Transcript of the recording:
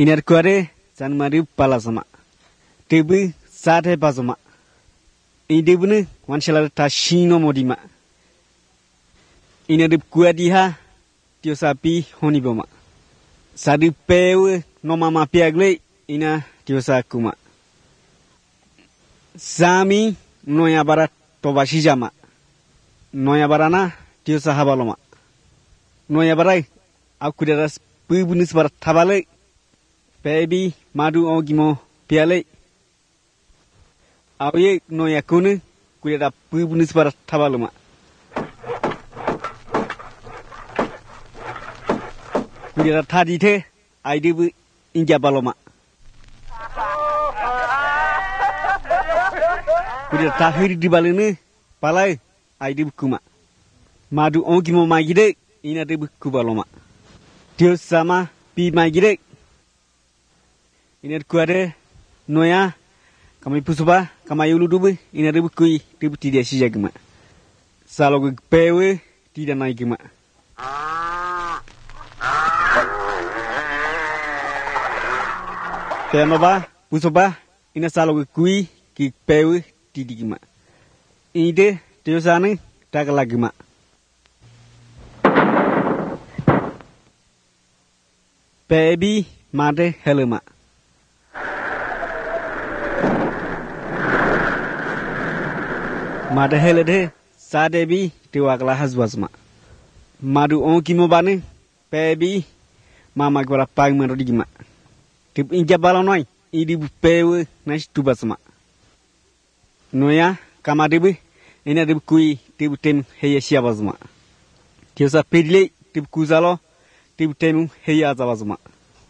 Inar kuare san mari pala sama. Tebu sate pasoma. Idebune wanshela ta shino modima. Inar kuadiha tio sapi honiboma. Sadu pewe no mama piagle ina tio sakuma. Sami noya barat tobashijama. Noya barana tio sahabaloma. Noya barai aku daras pubunis barat tabale. Baby madu ogimo piale. Awe noya kune kudera pubunis barat tabaloma. Kudera tadi te aidebu inja baloma. Kudera tahiri di balene palai aidebu kuma. Madu ogimo magide ina debu kubaloma. Tio sama pi magide. Ina kuade noya kami pusuba kami ulu dubu ina debu kui debu tidak sijagma. Salogu pewe tidak naikma. Penoba pusuba ina salogu kui ki pewe tidigma. Ide tiosane tagalagma. Baby made helma. Mada helede sadebi tiwakla haswasma. Madu onkimo bane pebi mama gwara pag marodigma. Tip inja balonoi idi pewe nash tubasma. Noya kamadebi ina debu kui tibu tem heya siabasma. Tiosa pedile tibu kuzalo tibu temu heya azabasma.